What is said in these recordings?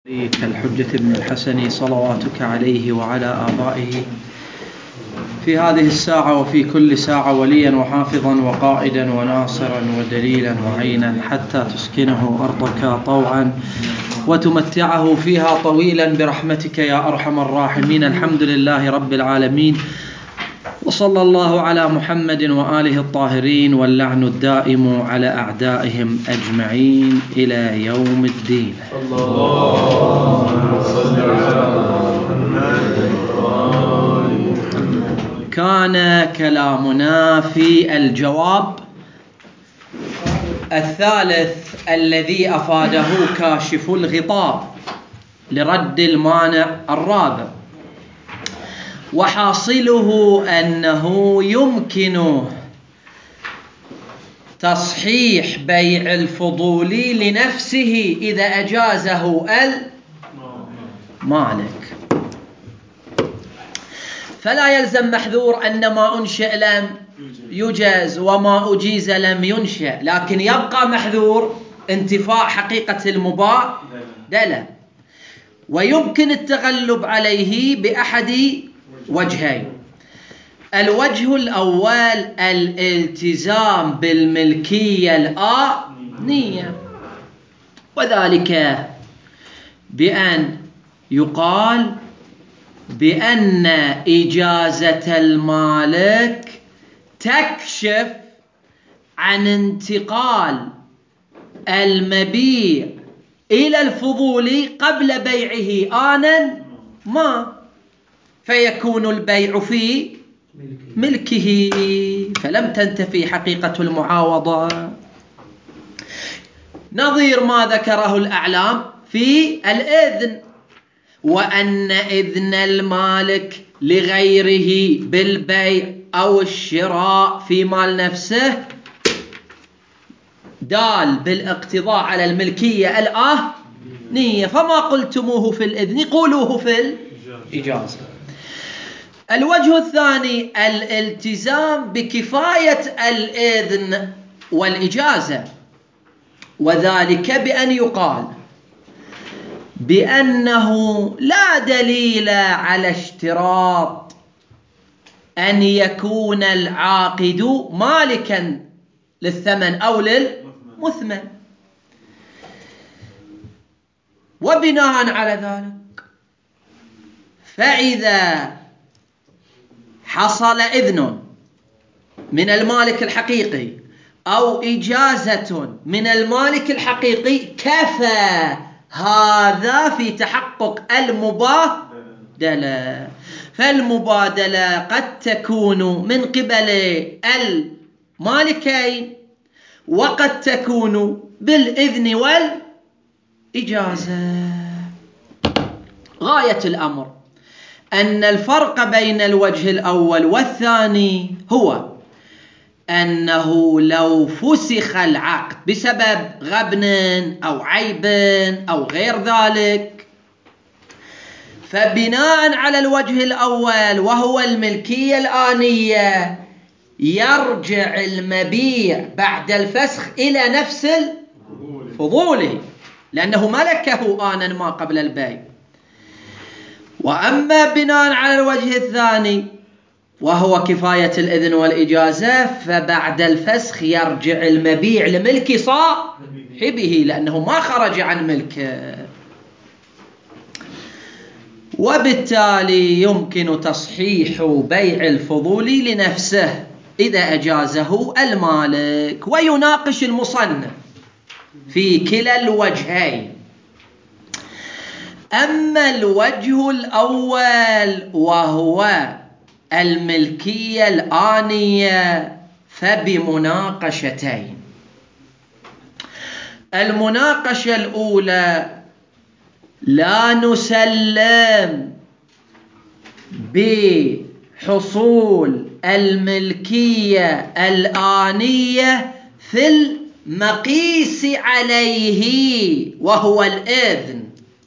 كالحجة ابن الحسن صلواتك عليه وعلى آبائه في هذه الساعة وفي كل ساعة وليا وحافظا وقائدا وناصرا ودليلا وعينا حتى تسكنه أرضك طوعا وتمتعه فيها طويلا برحمتك يا أرحم الراحمين. الحمد لله رب العالمين، وصلى الله على محمد وآله الطاهرين، واللعن الدائم على أعدائهم أجمعين إلى يوم الدين. كان كلامنا في الجواب الثالث الذي أفاده كاشف الغطاء لرد المانع الرابع، وحاصله أنه يمكن تصحيح بيع الفضولي لنفسه إذا أجازه المالك، فلا يلزم محذور أن ما أنشئ لم يجاز وما أجيز لم ينشئ، لكن يبقى محذور انتفاء حقيقة المبادلة، ويمكن التغلب عليه بأحد وجهين. الوجه الأول الالتزام بالملكية الآنية، وذلك بأن يقال بأن إجازة المالك تكشف عن انتقال المبيع إلى الفضولي قبل بيعه آنا ما، فيكون البيع في ملكه فلم تنتفي حقيقة المعاوضة، نظير ما ذكره الأعلام في الإذن، وأن إذن المالك لغيره بالبيع أو الشراء في مال نفسه دال بالاقتضاء على الملكية الآنية، فما قلتموه في الإذن قولوه في الإجازة. الوجه الثاني الالتزام بكفاية الإذن والإجازة، وذلك بأن يقال بأنه لا دليل على اشتراط أن يكون العاقد مالكا للثمن أو للمثمن، وبناء على ذلك فإذا حصل إذن من المالك الحقيقي أو إجازة من المالك الحقيقي كفى هذا في تحقق المبادلة، فالمبادلة قد تكون من قبل المالكين وقد تكون بالإذن والإجازة. غاية الأمر أن الفرق بين الوجه الأول والثاني هو أنه لو فسخ العقد بسبب غبن أو عيب أو غير ذلك، فبناء على الوجه الأول وهو الملكية الآنية يرجع المبيع بعد الفسخ إلى نفس الفضولي لأنه ملكه آنا ما قبل البيع. وأما بناء على الوجه الثاني وهو كفاية الإذن والإجازة، فبعد الفسخ يرجع المبيع لملك صاحبه لأنه ما خرج عن ملكه، وبالتالي يمكن تصحيح بيع الفضولي لنفسه إذا أجازه المالك. ويناقش المصنف في كلا الوجهين. أما الوجه الأول وهو الملكية الآنية فبمناقشتين. المناقشة الأولى لا نسلم بحصول الملكية الآنية في المقيس عليه وهو الإذن،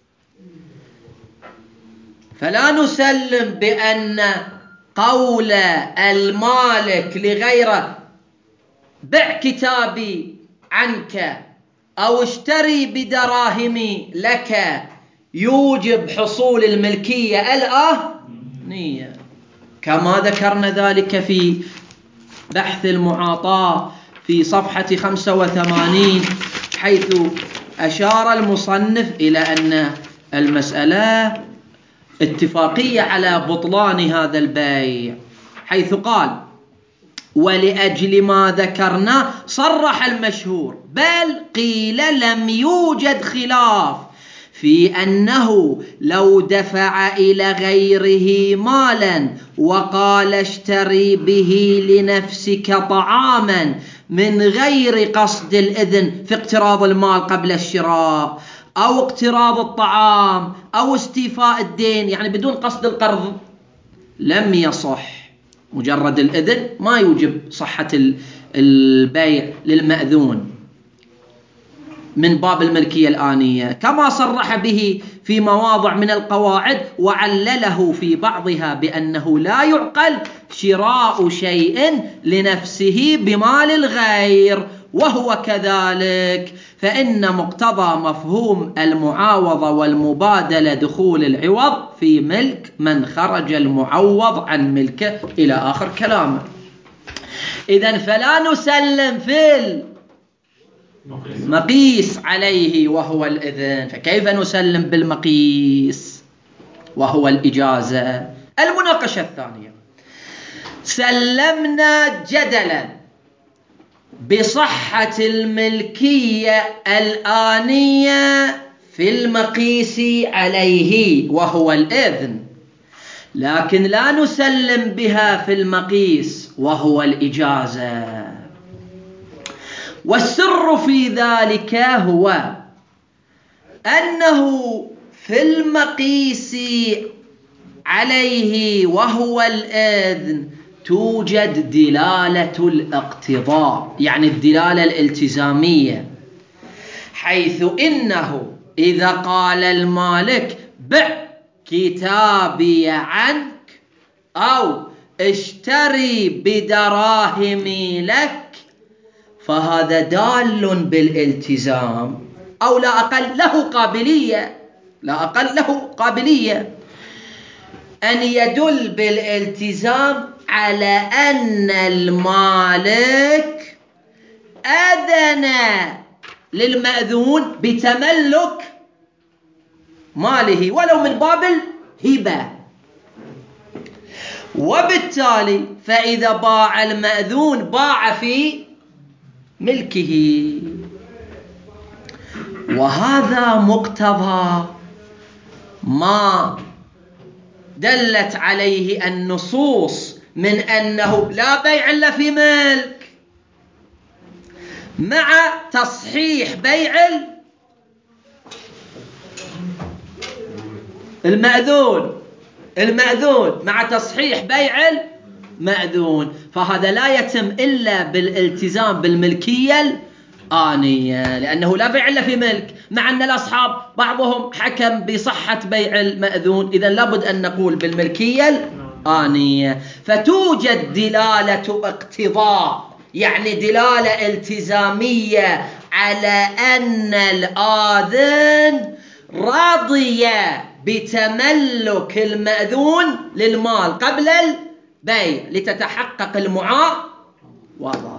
فلا نسلم بأن قول المالك لغيره بع كتابي عنك أو اشتري بدراهمي لك يوجب حصول الملكية الآنية، كما ذكرنا ذلك في بحث المعاطاة في صفحة 85، حيث أشار المصنف إلى أن المسألة اتفاقية على بطلان هذا البيع، حيث قال: ولأجل ما ذكرنا صرح المشهور، بل قيل لم يوجد خلاف في أنه لو دفع إلى غيره مالا وقال اشتري به لنفسك طعاما من غير قصد الإذن في اقتراض المال قبل الشراء، أو اقتراض الطعام، أو استيفاء الدين، يعني بدون قصد القرض، لم يصح. مجرد الإذن ما يوجب صحة البيع للمأذون من باب الملكية الآنية، كما صرح به في مواضع من القواعد، وعلله في بعضها بأنه لا يعقل شراء شيء لنفسه بمال الغير، وهو كذلك، فإن مقتضى مفهوم المعاوضة والمبادلة دخول العوض في ملك من خرج المعوض عن ملكه، إلى آخر كلامه. إذن فلا نسلم في المقيس عليه وهو الإذن، فكيف نسلم بالمقيس وهو الإجازة؟ المناقشة الثانية: سلمنا جدلا بصحة الملكية الآنية في المقيس عليه وهو الإذن، لكن لا نسلم بها في المقيس وهو الإجازة. والسر في ذلك هو أنه في المقيس عليه وهو الإذن توجد دلالة الاقتضاء، يعني الدلالة الالتزامية، حيث إنه إذا قال المالك بع كتابي عنك أو اشتري بدراهمي لك، فهذا دال بالالتزام، أو لا أقل له قابلية أن يدل بالالتزام على أن المالك أذن للمأذون بتملك ماله ولو من باب الهبة، وبالتالي فإذا باع المأذون باع في ملكه، وهذا مقتضى ما دلت عليه النصوص من أنه لا بيع إلا في ملك، مع تصحيح بيع المأذون مع تصحيح بيع المأذون، فهذا لا يتم إلا بالالتزام بالملكية الآنية، لأنه لا بيع إلا في ملك، مع أن الأصحاب بعضهم حكم بصحة بيع المأذون، إذن لابد أن نقول بالملكية الآنية. فتوجد دلالة اقتضاء، يعني دلالة التزامية على أن الآذن رضي بتملك المأذون للمال قبل البيع لتتحقق المعاوضة،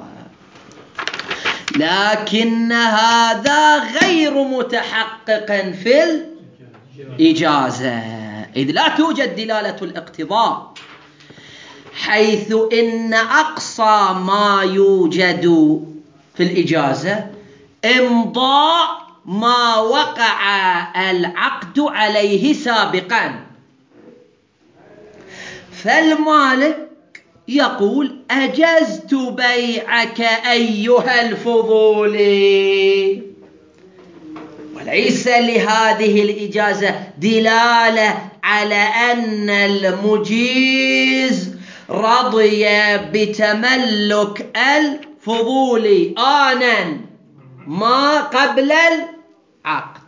لكن هذا غير متحقق في الإجازة، إذ لا توجد دلالة الاقتضاء، حيث إن أقصى ما يوجد في الإجازة إمضاء ما وقع العقد عليه سابقا، فالمالك يقول أجزت بيعك أيها الفضولي، وليس لهذه الإجازة دلالة على أن المجيز رضي بتملك الفضولي آنا ما قبل العقد.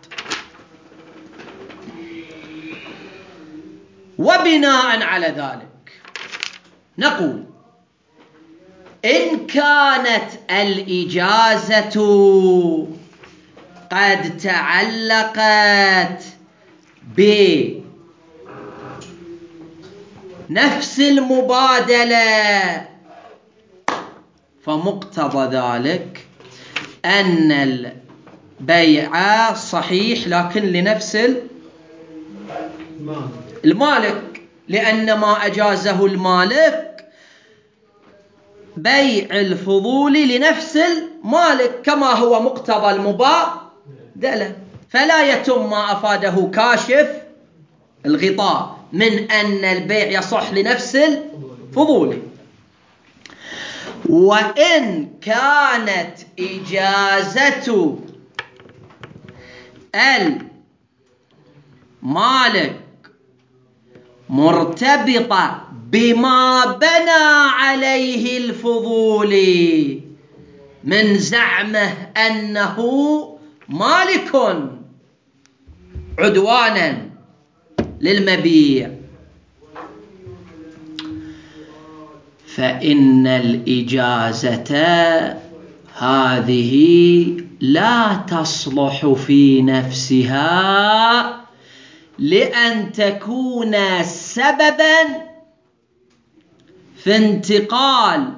وبناء على ذلك نقول إن كانت الإجازة قد تعلقت بنفس المبادلة، فمقتضى ذلك أن البيع صحيح لكن لنفس المالك، لأن ما أجازه المالك بيع الفضول لنفس المالك كما هو مقتضى المبادلة، فلا يتم ما أفاده كاشف الغطاء من أن البيع يصح لنفس الفضول. وإن كانت إجازة المالك مرتبطة بما بنى عليه الفضول من زعمه أنه مالك عدوانا للمبيع، فإن الإجازة هذه لا تصلح في نفسها لأن تكون سببا في انتقال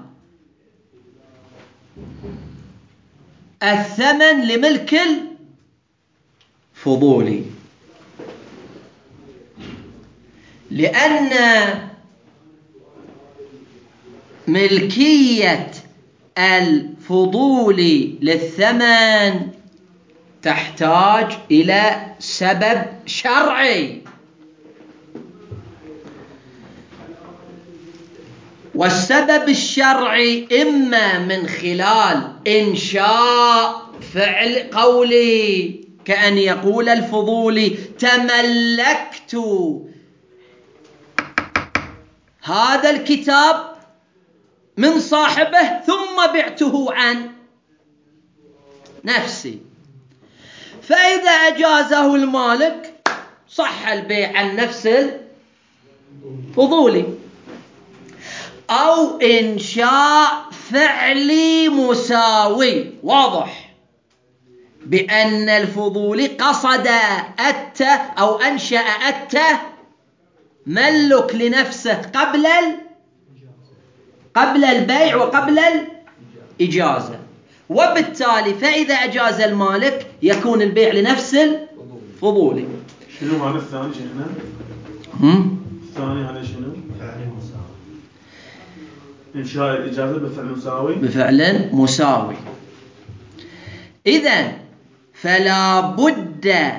الثمن لملك الفضول، لأن ملكية الفضول للثمن تحتاج إلى سبب شرعي، والسبب الشرعي إما من خلال إنشاء فعل قولي، كأن يقول الفضولي تملكت هذا الكتاب من صاحبه ثم بعته عن نفسي، فإذا أجازه المالك صح البيع عن نفس الفضولي. أو إنشاء فعلي مساوي واضح بأن الفضولي قصد أو أنشأ التملك لنفسه قبل البيع وقبل الإجازة، وبالتالي فإذا أجاز المالك يكون البيع لنفس الفضولي. شنو معنى الثاني شيخنا؟ الثاني على شنو؟ فعل مساوي. إنشاء الإجازة بفعل مساوي. إذن فلا بد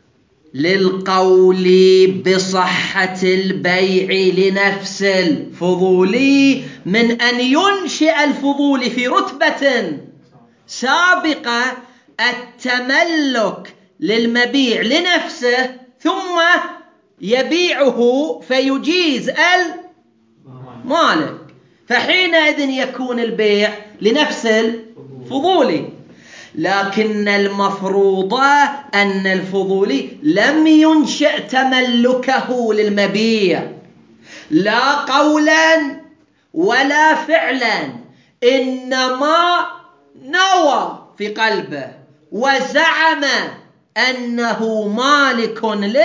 للقول بصحة البيع لنفس الفضولي من أن ينشئ الفضولي في رتبة سابقة التملك للمبيع لنفسه ثم يبيعه فيجيز المالك، فحينئذ يكون البيع لنفس الفضولي. لكن المفروض أن الفضولي لم ينشئ تملكه للمبيع لا قولا ولا فعلا، إنما نوى في قلبه وزعم أنه مالك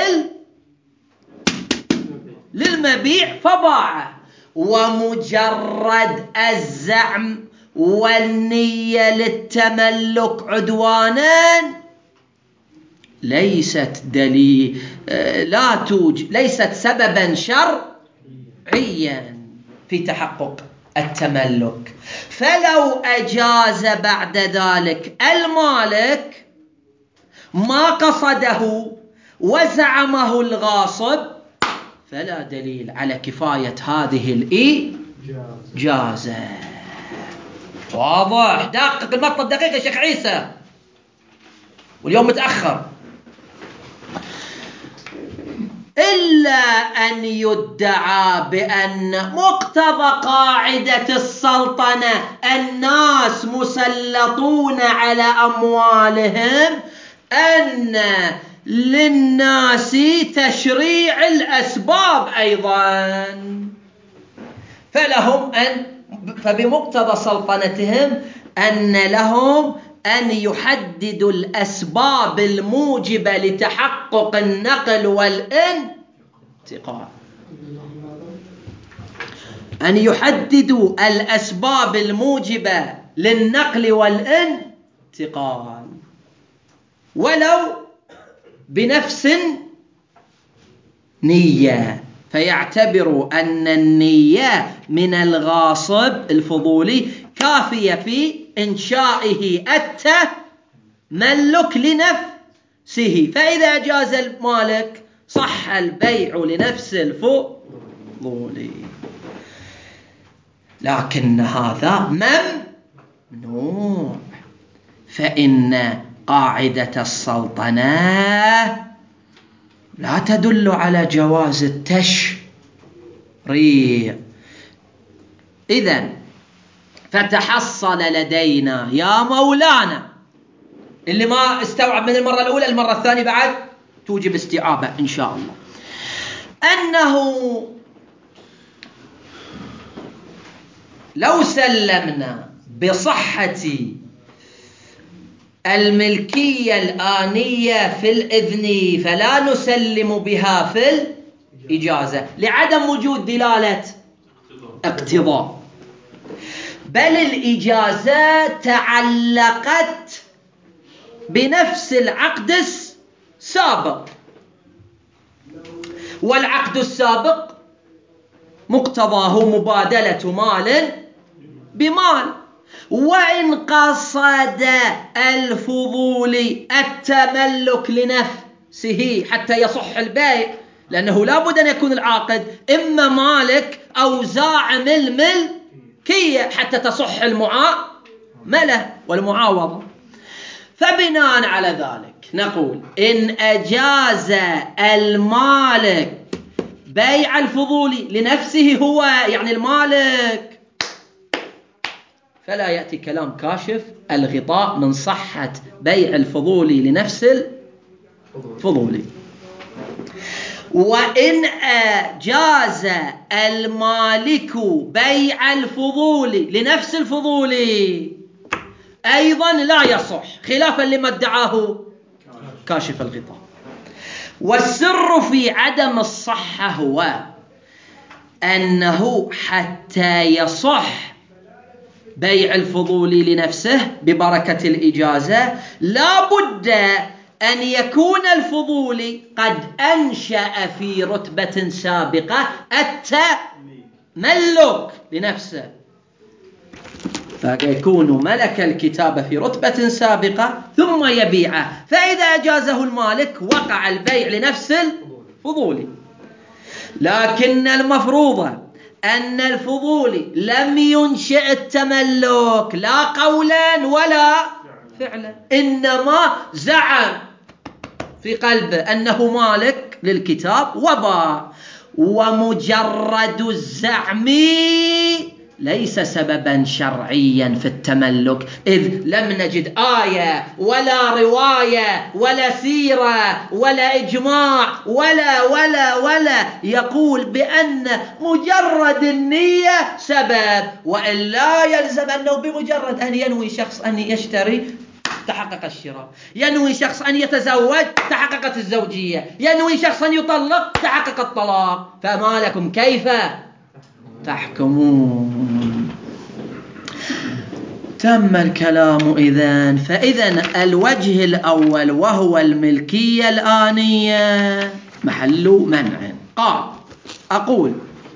للمبيع فباعه، ومجرد الزعم والنية للتملك عدوانا ليست ليست سببا شرعيا في تحقق التملك. فلو أجاز بعد ذلك المالك ما قصده وزعمه الغاصب فلا دليل على كفاية هذه الإجازة. واضح؟ دقق المطلب دقيق يا شيخ عيسى، واليوم متأخر. إلا أن يدعى بأن مقتضى قاعدة السلطنة الناس مسلطون على أموالهم أن للناس تشريع الأسباب أيضا، فبمقتضى سلطنتهم أن لهم أن يحددوا الأسباب الموجبة لتحقق النقل والانتقال. أن يحددوا الأسباب الموجبة للنقل والانتقال ولو بنفس نية، فيعتبروا أن النية من الغاصب الفضولي كافية في إنشائه التملك لنفسه، فإذا جاز المالك صح البيع لنفس الفضولي. لكن هذا ممنوع، فإن قاعدة السلطنة لا تدل على جواز التشريع. إذن فتحصل لدينا يا مولانا، اللي ما استوعب من المرة الأولى المرة الثانية بعد توجب استيعابه إن شاء الله، أنه لو سلمنا بصحة الملكية الآنية في الإذن فلا نسلم بها في الإجازة لعدم وجود دلالة اقتضاء، بل الإجازة تعلقت بنفس العقد السابق، والعقد السابق مقتضاه مبادلة مال بمال، وإن قصد الفضولي التملك لنفسه حتى يصح البيع، لأنه لا بد أن يكون العاقد إما مالك أو زاعم الملكية حتى تصح المعاملة والمعاوضة. فبناء على ذلك نقول إن أجاز المالك بيع الفضولي لنفسه هو يعني المالك، فلا يأتي كلام كاشف الغطاء من صحة بيع الفضولي لنفس الفضولي. وإن أجاز المالك بيع الفضولي لنفس الفضولي أيضا لا يصح، خلافا لما ادعاه كاشف الغطاء. والسر في عدم الصحة هو أنه حتى يصح بيع الفضولي لنفسه ببركة الإجازة لا بد أن يكون الفضولي قد أنشأ في رتبة سابقة التملك لنفسه، فيكون ملك الكتابة في رتبة سابقة ثم يبيعه، فإذا أجازه المالك وقع البيع لنفس الفضولي. لكن المفروض أن الفضولي لم ينشئ التملك لا قولا ولا فعلا، إنما زعم في قلبه أنه مالك للكتاب وباع، ومجرد الزعم ليس سببا شرعيا في التملك، إذ لم نجد آية ولا رواية ولا سيرة ولا إجماع ولا يقول بأن مجرد النية سبب، وإلا يلزم أنه بمجرد أن ينوي شخص أن يشتري تحقق الشراء، ينوي شخص أن يتزوج تحققت الزوجية، ينوي شخص أن يطلق تحقق الطلاق، فما لكم كيف تحكمون؟ تم الكلام إذن. فإذن الوجه الأول وهو الملكية الآنية محل منع. قال أقول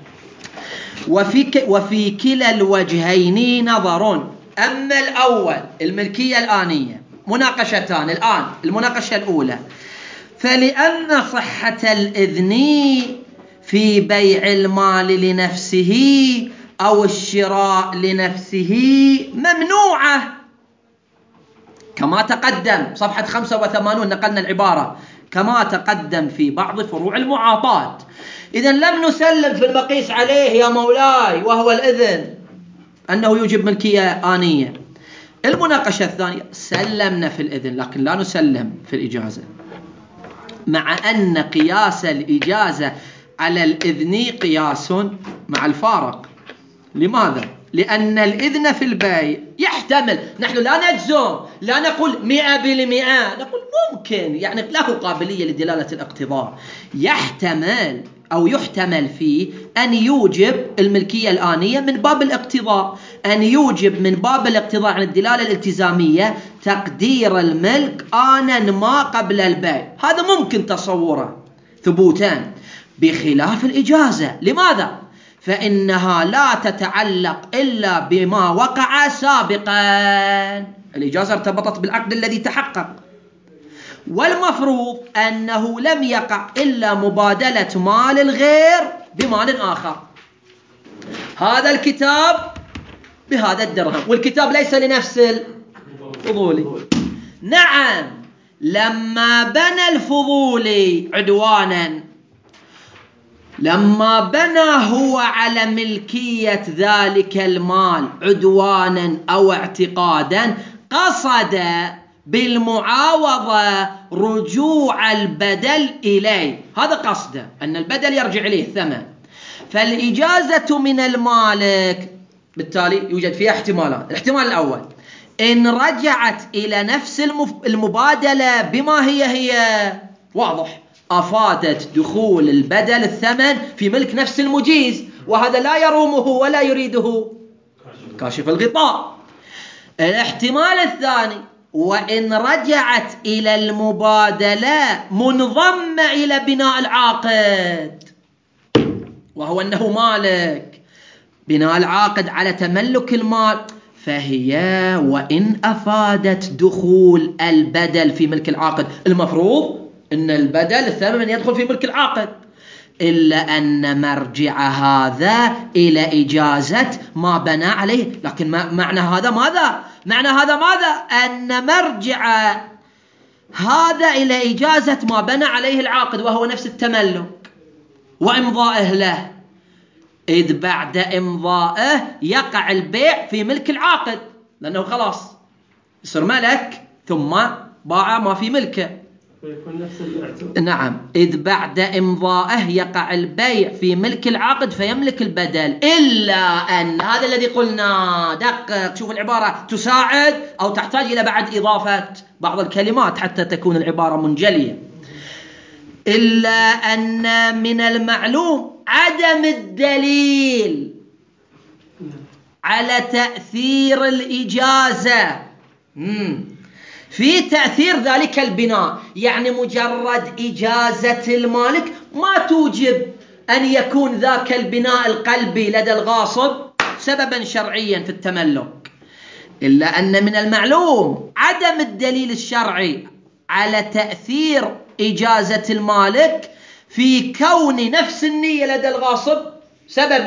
وفي كلا الوجهين نظر. أما الأول الملكية الآنية مناقشتان الآن. المناقشة الأولى فلأن صحة الإذن في بيع المال لنفسه أو الشراء لنفسه ممنوعة، كما تقدم صفحة 85 نقلنا العبارة كما تقدم في بعض فروع المعاطاة. إذن لم نسلم في المقيس عليه يا مولاي وهو الإذن أنه يوجب ملكية آنية. المناقشة الثانية سلمنا في الإذن لكن لا نسلم في الإجازة، مع أن قياس الإجازة على الإذن قياس مع الفارق. لماذا؟ لأن الإذن في البيع يحتمل، نحن لا نجزم، لا نقول 100%، نقول ممكن، يعني له قابلية لدلالة الاقتضاء، يحتمل أو يحتمل فيه أن يوجب الملكية الآنية من باب الاقتضاء، أن يوجب من باب الاقتضاء عن الدلالة الالتزامية تقدير الملك آنا ما قبل البيع، هذا ممكن تصوره ثبوتان، بخلاف الإجازة. لماذا؟ فإنها لا تتعلق إلا بما وقع سابقا، الإجازة ارتبطت بالعقد الذي تحقق، والمفروض أنه لم يقع إلا مبادلة مال الغير بمال آخر، هذا الكتاب بهذا الدرهم، والكتاب ليس لنفس الفضولي. نعم، لما بنى الفضولي عدوانا، لما بنى هو على ملكية ذلك المال عدوانا أو اعتقادا، قصد بالمعاوضة رجوع البدل إليه، هذا قصده، أن البدل يرجع إليه الثمن. فالإجازة من المالك بالتالي يوجد فيها احتمالان. الاحتمال الأول إن رجعت إلى نفس المبادلة بما هي واضح، أفادت دخول البدل الثمن في ملك نفس المجيز، وهذا لا يرومه ولا يريده كاشف الغطاء. الاحتمال الثاني وإن رجعت إلى المبادلة منضمة إلى بناء العاقد، وهو أنه مالك، بناء العاقد على تملك المال، فهي وإن أفادت دخول البدل في ملك العاقد، المفروض أن البدل الثمن يدخل في ملك العاقد، إلا أن مرجع هذا إلى إجازة ما بنى عليه. لكن معنى هذا ماذا؟ معنى هذا ماذا؟ أن مرجع هذا إلى إجازة ما بنى عليه العاقد، وهو نفس التملك وإمضائه له، إذ بعد إمضائه يقع البيع في ملك العاقد، لأنه خلاص يصير ملك ثم باع ما في ملكه. نعم، إذ بعد إمضائه يقع البيع في ملك العقد فيملك البدل، إلا أن هذا الذي قلنا، دقق، شوف العبارة تساعد أو تحتاج إلى بعد إضافة بعض الكلمات حتى تكون العبارة منجلية. إلا أن من المعلوم عدم الدليل على تأثير الإجازة في تأثير ذلك البناء، يعني مجرد إجازة المالك ما توجب أن يكون ذاك البناء القلبي لدى الغاصب سببا شرعيا في التملك. إلا أن من المعلوم عدم الدليل الشرعي على تأثير إجازة المالك في كون نفس النية لدى الغاصب سبب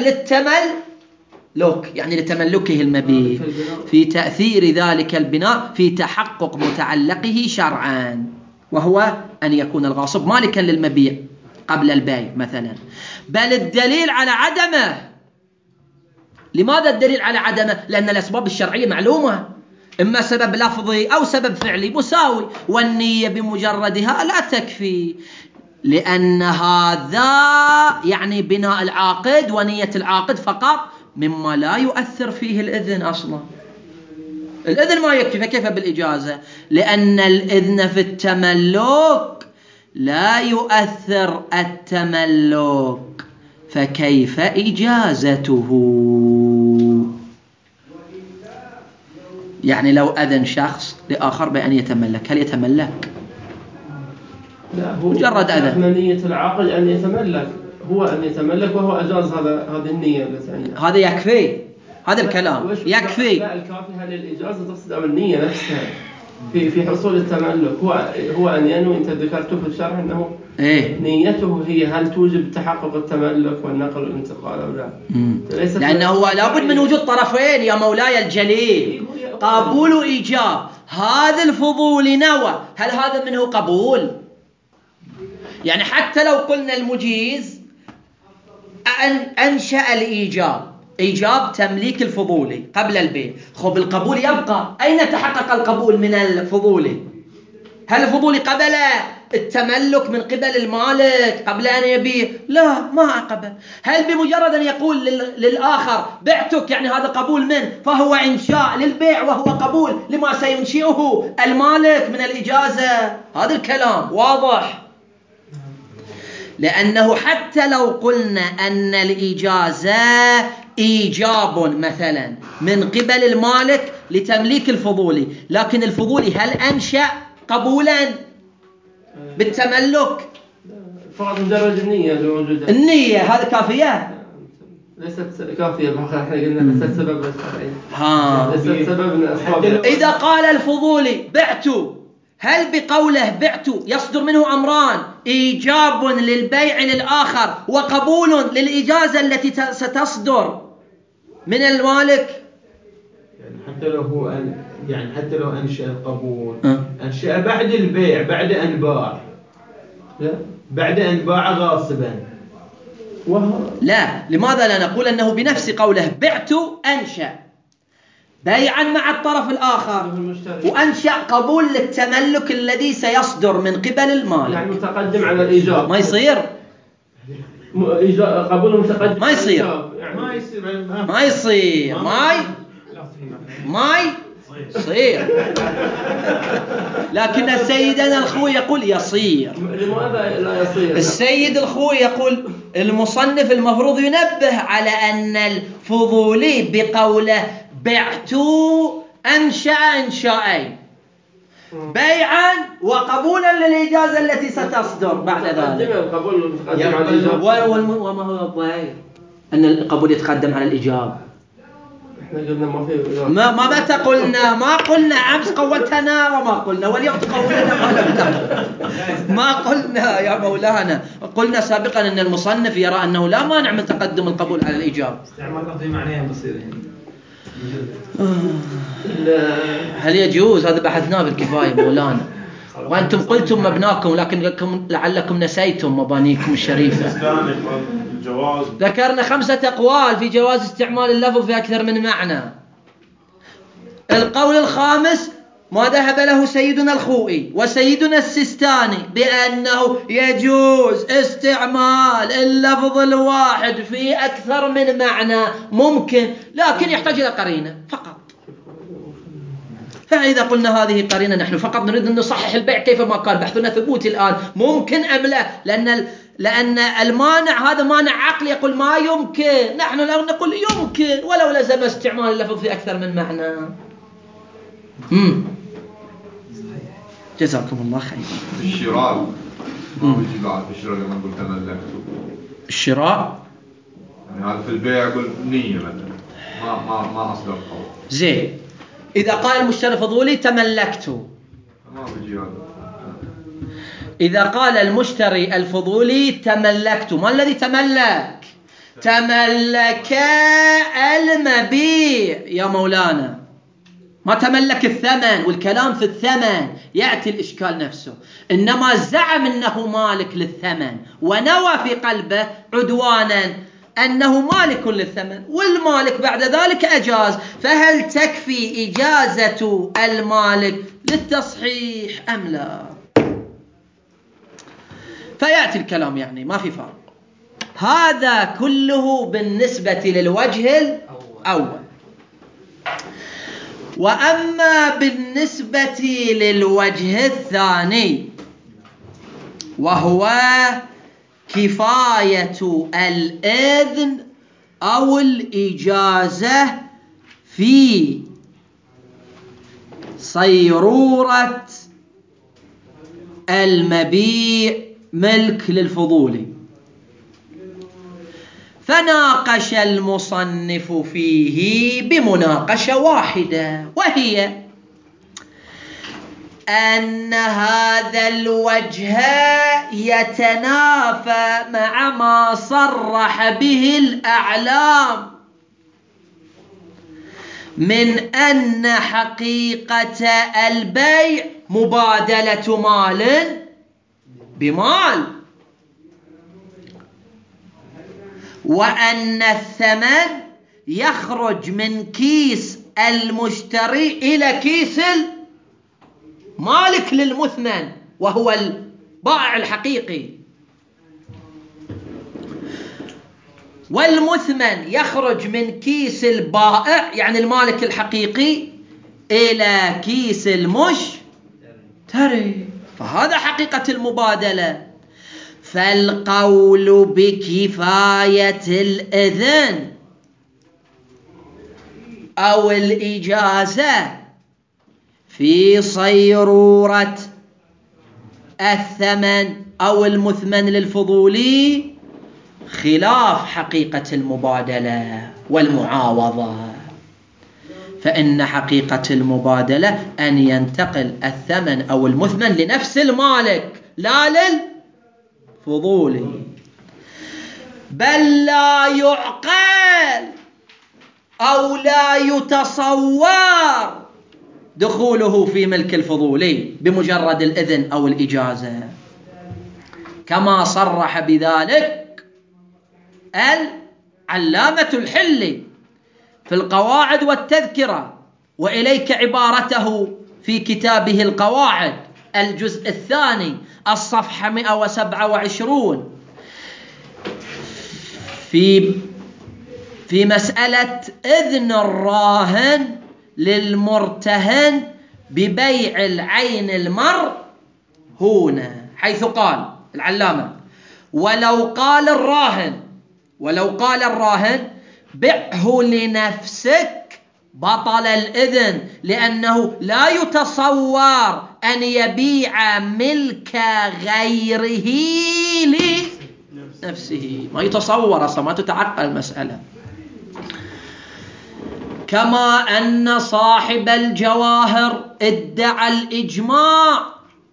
يعني لتملكه المبيت، في تأثير ذلك البناء في تحقق متعلقه شرعا، وهو أن يكون الغاصب مالكا للمبيع قبل البيع مثلا، بل الدليل على عدمه. لماذا الدليل على عدمه؟ لأن الأسباب الشرعية معلومة، إما سبب لفظي أو سبب فعلي مساوي، والنية بمجردها لا تكفي، لأن هذا يعني بناء العاقد ونية العاقد فقط مما لا يؤثر فيه الإذن أصلا. الإذن ما يكفي، فكيف بالإجازة؟ لأن الإذن في التملك لا يؤثر التملك، فكيف إجازته؟ يعني لو أذن شخص لآخر بأن يتملك، هل يتملك؟ لا، هو مجرد أذن. نية العاقل أن يتملك، هو أن يتملك وهو أجاز هذه النية التي عنده. هذا يكفي، هذا الكلام يكفي. لا، الكافي هل الإجازة تقصد أو النية نفسها في حصول التملك؟ هو أن ينوي. أنت ذكرته في الشرح أنه نيته هي هل توجب تحقق التملك والنقل والانتقال أو لا؟ لأنه لابد من وجود طرفين يا مولاي الجليل، قبول وإيجاب. هذا الفضول نوى، هل هذا منه قبول؟ يعني حتى لو قلنا المجيز أنشأ الإيجاب، إيجاب تمليك الفضولي قبل البيع، خب القبول يبقى. أين تحقق القبول من الفضولي؟ هل الفضولي قبل التملك من قبل المالك قبل أن يبيع؟ لا، ما عقبه. هل بمجرد أن يقول للآخر بعتك يعني هذا قبول منه، فهو إنشاء للبيع وهو قبول لما سينشئه المالك من الإجازة؟ هذا الكلام واضح. لأنه حتى لو قلنا أن الإجازة إيجاب مثلا من قبل المالك لتمليك الفضولي، لكن الفضولي هل أنشأ قبولا بالتملك؟ فقط مجرد النية الموجودة. النية هذا كافية؟ ليست كافية، احنا قلنا ليست سبب ليست سبب من أسباب. إذا قال الفضولي بعت، هل بقوله بعت يصدر منه أمران: إيجاب للبيع للآخر وقبول للإجازة التي ستصدر من المالك؟ حتى لو أنشأ القبول أنشأ بعد البيع، بعد أن باع، بعد أن باع غاصبا. لا، لماذا لا نقول أنه بنفس قوله بعت أنشأ بيعا مع الطرف الآخر وأنشأ قبول للتملك الذي سيصدر من قبل المالك؟ يعني متقدم على الإيجاب. ما يصير قبول متقدم. ما يصير يعني ما يصير ما يصير. لكن سيدنا الخوي يقول يصير. لماذا لا يصير؟ السيد الخوي يقول المصنف المفروض ينبه على أن الفضولي بقوله بعت أنشأ إنشاءين: بيعا وقبولا للإجازة التي ستصدر بعد ذلك. وما هو الضير أن القبول يتقدم على الإجابة؟ احنا قلنا ما في ما متى قلنا؟ ما قلنا أمس قولتنا وما قلنا، واليوم تقولنا ما قلنا يا مولانا. قلنا سابقا أن المصنف يرى أنه لا مانع من تقدم القبول على الإجابة. استعمال لفظي معناه بصير يعني. هل يجوز؟ هذا بحثناه بالكفاية مولانا، وأنتم قلتم مبناكم لعلكم نسيتم مبانيكم الشريفة. ذكرنا 5 أقوال في جواز استعمال اللفظ في أكثر من معنى. القول الخامس ما ذهب له سيدنا الخوئي وسيدنا السيستاني بأنه يجوز استعمال اللفظ الواحد في أكثر من معنى ممكن، لكن يحتاج إلى قرينة فقط. فإذا قلنا هذه قرينة، نحن فقط نريد أن نصحح البيع كيفما كان، بحثنا ثبوتي الآن ممكن أم لا، لأن المانع هذا مانع عقلي يقول ما يمكن، نحن لو نقول يمكن ولو لزم استعمال اللفظ في أكثر من معنى. جزاكم الله خير. الشراء ما بيجي بعد الشراء لما نقول تملكته. الشراء يعني هذا في البيع يقول نية مثلا ما أصدر قول. زين، إذا قال المشتري فضولي تملكته ما بيجي هذا. إذا قال المشتري الفضولي تملكته، ما الذي تملك؟ تملك المبيع يا مولانا، ما تملك الثمن، والكلام في الثمن يأتي الإشكال نفسه. إنما زعم أنه مالك للثمن ونوى في قلبه عدوانا أنه مالك للثمن، والمالك بعد ذلك أجاز، فهل تكفي إجازة المالك للتصحيح أم لا؟ فيأتي الكلام يعني ما في فرق. هذا كله بالنسبة للوجه الأول. وأما بالنسبة للوجه الثاني وهو كفاية الإذن أو الإجازة في صيرورة المبيع ملك للفضولي، فناقش المصنف فيه بمناقشة واحدة، وهي أن هذا الوجه يتنافى مع ما صرح به الأعلام من أن حقيقة البيع مبادلة مال بمال، وأن الثمن يخرج من كيس المشتري إلى كيس المالك للمثمن وهو بائع الحقيقي. والمثمن يخرج من كيس البائع يعني المالك الحقيقي إلى كيس المشتري، فهذا حقيقة المبادلة. فالقول بكفاية الإذن أو الإجازة في صيرورة الثمن أو المثمن للفضولي خلاف حقيقة المبادلة والمعاوضة، فإن حقيقة المبادلة أن ينتقل الثمن أو المثمن لنفس المالك لا للفضولي، بل لا يعقل أو لا يتصور دخوله في ملك الفضولي بمجرد الإذن أو الإجازة، كما صرح بذلك العلامة الحلي في القواعد والتذكرة، وإليك عبارته في كتابه القواعد الجزء الثاني الصفحة 127 في مسألة إذن الراهن للمرتهن ببيع العين المرهونة، حيث قال العلامة: ولو قال الراهن بعه لنفسك بطل الإذن، لأنه لا يتصور أن يبيع ملك غيره لنفسه، ما يتصور أصلا، ما تتعقل المسألة. كما أن صاحب الجواهر ادعى الإجماع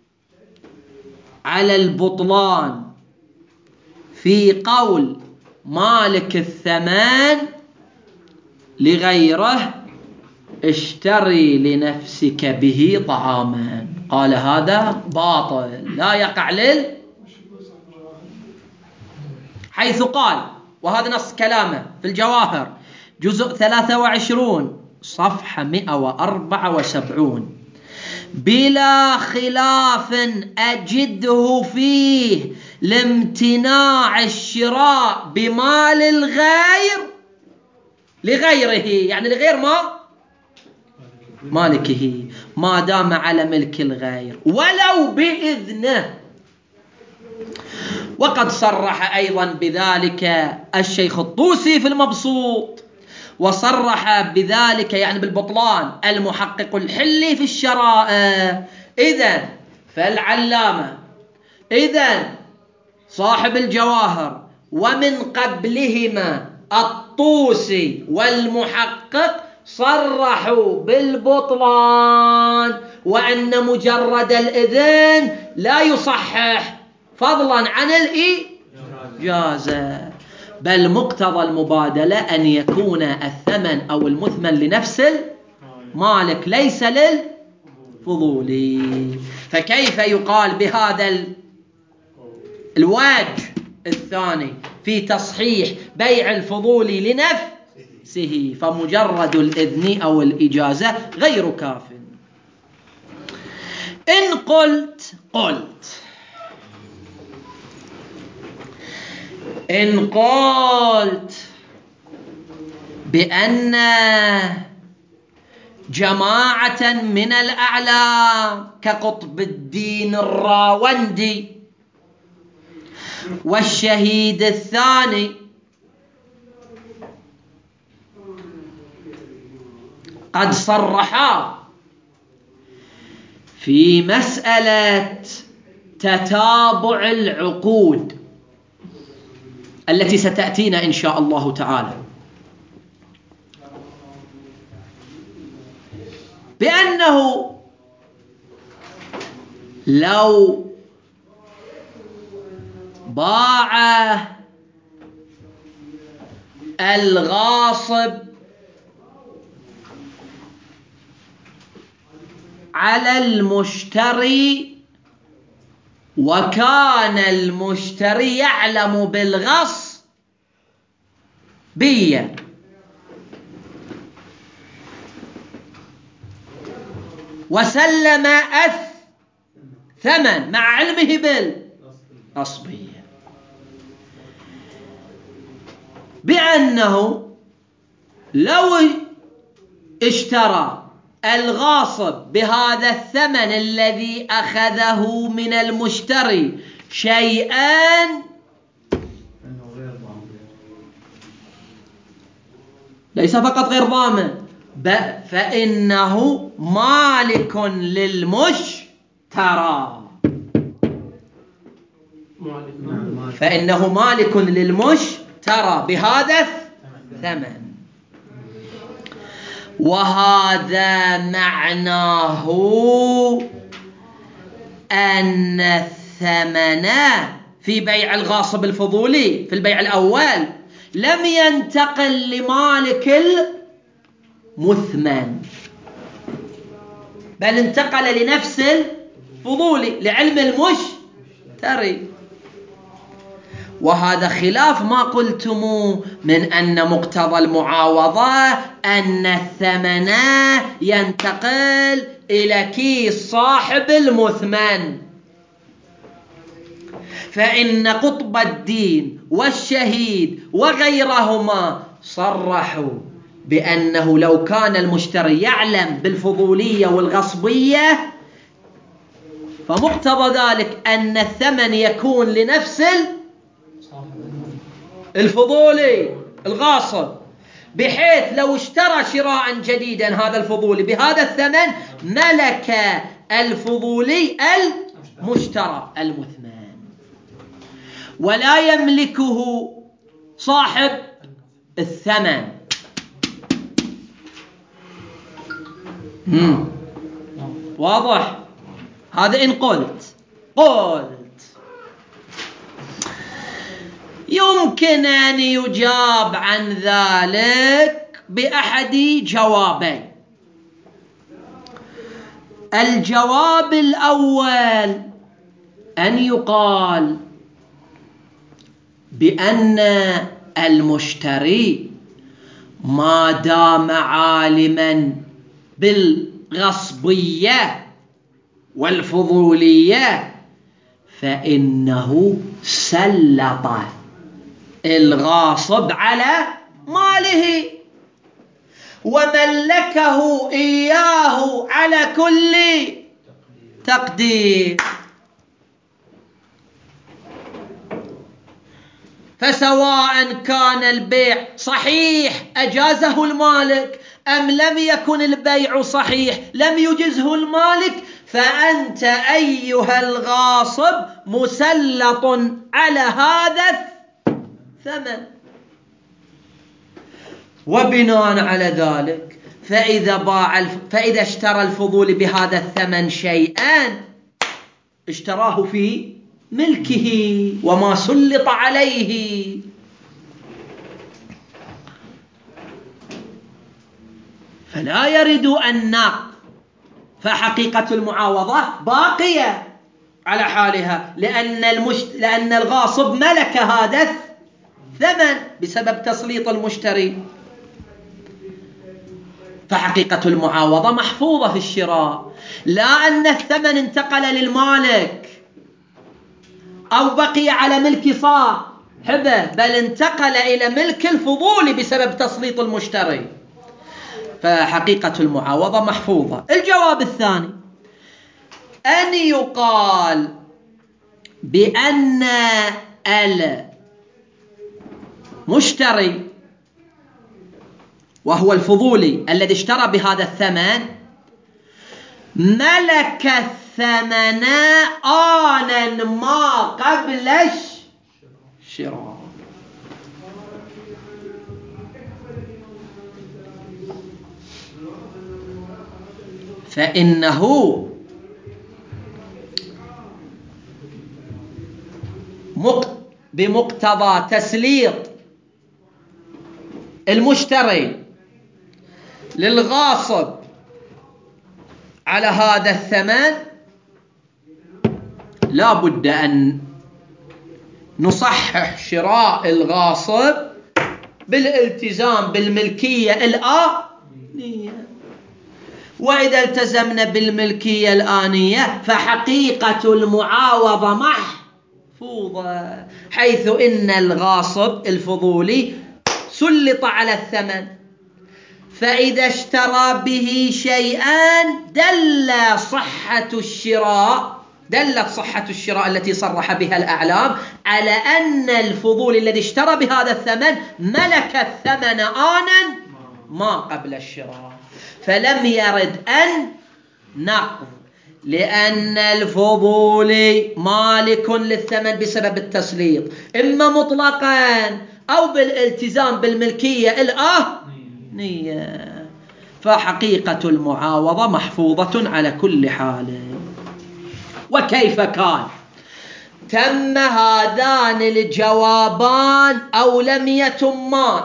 على البطلان في قول مالك الثمن لغيره: اشتري لنفسك به طعاما، قال هذا باطل لا يقع حيث قال، وهذا نص كلامه في الجواهر جزء 23 صفحة 174: بلا خلاف أجده فيه لامتناع الشراء بمال الغير لغيره، يعني لغير مالكه، ما دام على ملك الغير ولو بإذنه. وقد صرح أيضا بذلك الشيخ الطوسي في المبسوط، وصرح بذلك يعني بالبطلان المحقق الحلي في الشرائع. إذن فالعلامة، إذن صاحب الجواهر ومن قبلهما الطوسي والمحقق صرحوا بالبطلان، وأن مجرد الإذن لا يصحح فضلا عن الإجازة، بل مقتضى المبادلة أن يكون الثمن أو المثمن لنفس المالك ليس للفضولي. فكيف يقال بهذا الوجه الثاني في تصحيح بيع الفضولي لنفسه؟ فمجرد الإذن أو الإجازة غير كاف. إن قلت بأن جماعة من الأعلام كقطب الدين الراوندي والشهيد الثاني قد صرحا في مسألة تتابع العقود التي ستأتينا إن شاء الله تعالى، بأنه لو باع الغاصب على المشتري وكان المشتري يعلم بالغصبية، وسلم ثمن مع علمه بالغصبية، بأنه لو اشترى الغاصب بهذا الثمن الذي أخذه من المشتري شيئا ليس فقط غير ضامن، فإنه مالك للمشترى، فإنه مالك للمشترى بهذا الثمن. وهذا معناه أن الثمن في بيع الغاصب الفضولي في البيع الأول لم ينتقل لمالك المثمن، بل انتقل لنفس الفضولي لعلم المشتري. وهذا خلاف ما قلتم من أن مقتضى المعاوضة أن الثمن ينتقل إلى كيس صاحب المثمن، فإن قطب الدين والشهيد وغيرهما صرحوا بأنه لو كان المشتري يعلم بالفضولية والغصبية فمقتضى ذلك أن الثمن يكون لنفس الفضولي الغاصب، بحيث لو اشترى شراء جديدا هذا الفضولي بهذا الثمن ملك الفضولي المشترى المثمن، ولا يملكه صاحب الثمن. واضح؟ هذا إن قلت يمكن أن يجاب عن ذلك بأحد جوابين. الجواب الأول أن يقال بأن المشتري ما دام عالما بالغصبية والفضولية فإنه سلط الغاصب على ماله وملكه إياه على كل تقدير، فسواء كان البيع صحيح أجازه المالك أم لم يكن البيع صحيح لم يجزه المالك، فأنت أيها الغاصب مسلط على هذا الثمن. وبناء على ذلك فإذا اشترى الفضول بهذا الثمن شيئا اشتراه في ملكه وما سلط عليه، فلا يرد النقد، فحقيقة المعاوضة باقية على حالها لأن الغاصب ملك هذا الثمن بسبب تسليط المشتري، فحقيقة المعاوضة محفوظة في الشراء، لا أن الثمن انتقل للمالك أو بقي على ملك صاحبه، بل انتقل إلى ملك الفضول بسبب تسليط المشتري، فحقيقة المعاوضة محفوظة. الجواب الثاني أن يقال بأن المشتري وهو الفضولي الذي اشترى بهذا الثمن ملك الثمن آنا ما قبل الشراء، فإنه بمقتضى تسليط المشتري للغاصب على هذا الثمن لا بد أن نصحح شراء الغاصب بالالتزام بالملكية الآنية، وإذا التزمنا بالملكية الآنية فحقيقة المعاوضة محفوظة، حيث إن الغاصب الفضولي سلط على الثمن، فإذا اشترى به شيئا دلت صحة الشراء التي صرح بها الأعلام على أن الفضولي الذي اشترى بهذا الثمن ملك الثمن آنا ما قبل الشراء، فلم يرد أن نقض، لأن الفضولي مالك للثمن بسبب التسليط، إما مطلقا أو بالالتزام بالملكية الآنية، فحقيقة المعاوضة محفوظة على كل حال. وكيف كان تم هذان الجوابان أو لم يتمان؟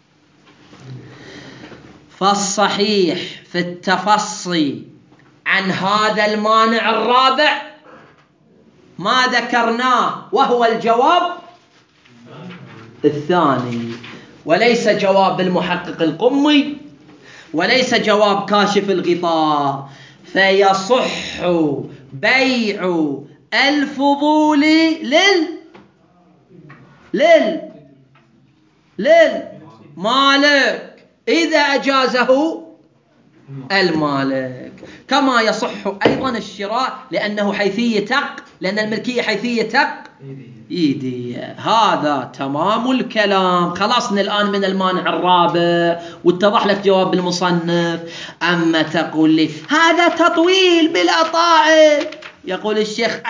فالصحيح في التفصي عن هذا المانع الرابع ما ذكرناه، وهو الجواب الثاني، وليس جواب المحقق القمي، وليس جواب كاشف الغطاء. فيصح بيع الفضول للمالك إذا أجازه المالك، كما يصح أيضا الشراء لأن الملكية حيثية تقييدية. هذا تمام الكلام. خلصنا الآن من المانع الرابع واتضح لك جواب المصنف. أما تقول لي هذا تطويل بلا طائل، يقول الشيخ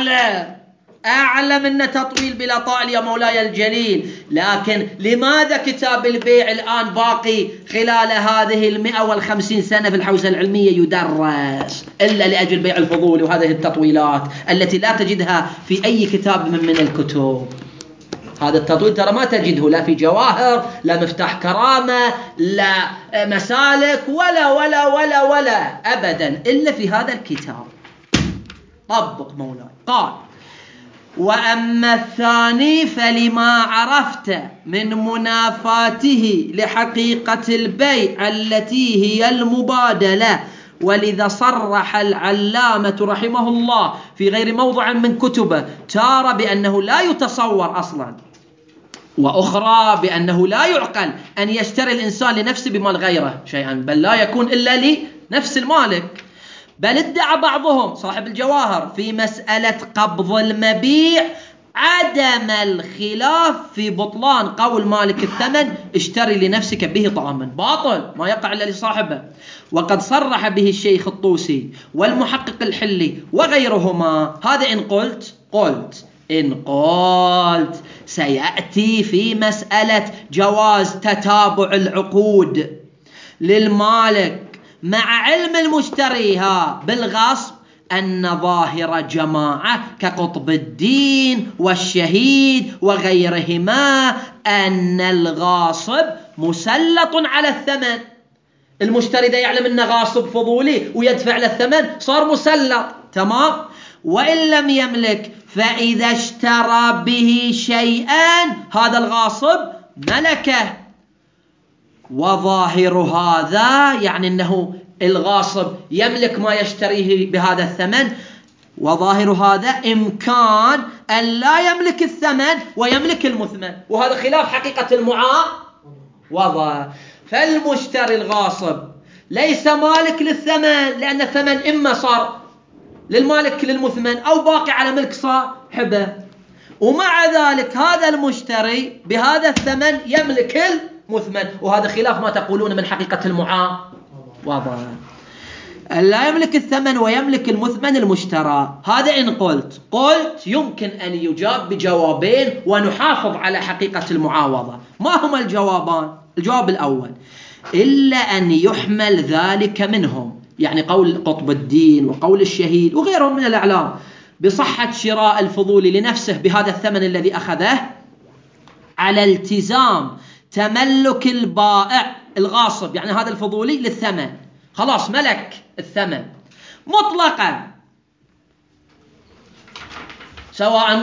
أعلم من تطويل بلا طائل يا مولاي الجليل، لكن لماذا كتاب البيع الآن باقي خلال هذه 150 سنة في الحوزة العلمية يدرس إلا لأجل بيع الفضول وهذه التطويلات التي لا تجدها في أي كتاب من الكتب؟ هذا التطويل ترى ما تجده لا في جواهر، لا مفتاح كرامة، لا مسالك، ولا ولا ولا ولا أبدا إلا في هذا الكتاب. طبق مولاي. قال: وأما الثاني فلما عرفت من منافاته لحقيقة البيع التي هي المبادلة، ولذا صرح العلامة رحمه الله في غير موضع من كتبه تارة بأنه لا يتصور أصلا، وأخرى بأنه لا يعقل أن يشتري الإنسان لنفسه بمال غيره شيئا، بل لا يكون إلا لنفس المالك. بل ادعى بعضهم صاحب الجواهر في مسألة قبض المبيع عدم الخلاف في بطلان قول مالك الثمن اشتري لنفسك به طعاما، باطل ما يقع إلا لصاحبه. وقد صرح به الشيخ الطوسي والمحقق الحلي وغيرهما. هذا إن قلت سيأتي في مسألة جواز تتابع العقود للمالك مع علم المشتريها بالغصب أن ظاهر جماعة كقطب الدين والشهيد وغيرهما أن الغاصب مسلط على الثمن. المشتري ده يعلم أنه غاصب فضولي ويدفع له الثمن، صار مسلط، تمام. وإن لم يملك فإذا اشترى به شيئا هذا الغاصب ملكه. وظاهر هذا يعني أنه الغاصب يملك ما يشتريه بهذا الثمن، وظاهر هذا إمكان أن لا يملك الثمن ويملك المثمن، وهذا خلاف حقيقة المعاوضة. فالمشتري الغاصب ليس مالك للثمن، لأن الثمن إما صار للمالك للمثمن أو باقي على ملك صاحبه، ومع ذلك هذا المشتري بهذا الثمن يملك المثمن، وهذا خلاف ما تقولون من حقيقة المعاوضة. لا يملك الثمن ويملك المثمن المشترى. هذا إن قلت يمكن أن يجاب بجوابين ونحافظ على حقيقة المعاوضة. ما هما الجوابان؟ الجواب الأول: إلا أن يحمل ذلك منهم، يعني قول قطب الدين وقول الشهيد وغيرهم من الأعلام بصحة شراء الفضول لنفسه بهذا الثمن الذي أخذه، على التزام تملك البائع الغاصب، يعني هذا الفضولي للثمن، خلاص ملك الثمن مطلقا، سواء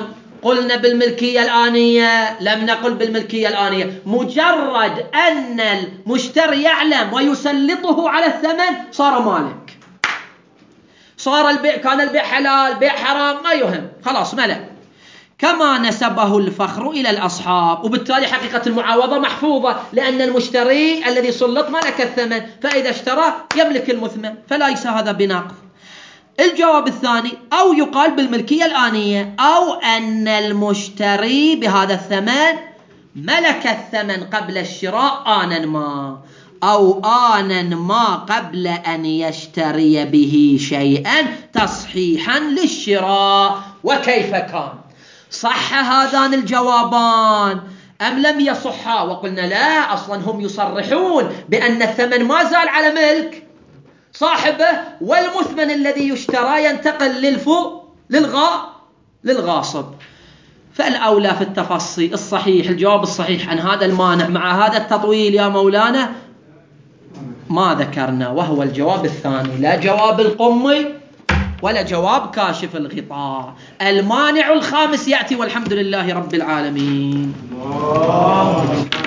قلنا بالملكية الآنية، لم نقل بالملكية الآنية. مجرد أن المشتري يعلم ويسلطه على الثمن صار مالك، صار البيع، كان البيع حلال بيع حرام ما يهم، خلاص ملك. كما نسبه الفخر إلى الأصحاب، وبالتالي حقيقة المعاوضة محفوظة، لأن المشتري الذي سلط ملك الثمن، فإذا اشترى يملك المثمن، فليس هذا بناقض. الجواب الثاني: أو يقال بالملكية الآنية، أو أن المشتري بهذا الثمن ملك الثمن قبل الشراء آنا ما، أو آنا ما قبل أن يشتري به شيئا تصحيحا للشراء. وكيف كان؟ صح هذان الجوابان أم لم يصحا؟ وقلنا لا، أصلا هم يصرحون بأن الثمن ما زال على ملك صاحبه، والمثمن الذي يشترى ينتقل للغاصب. فالأولى في التفصيل الصحيح، الجواب الصحيح عن هذا المانع مع هذا التطويل يا مولانا ما ذكرنا، وهو الجواب الثاني، لا جواب القمي ولا جواب كاشف الغطاء. المانع الخامس يأتي، والحمد لله رب العالمين.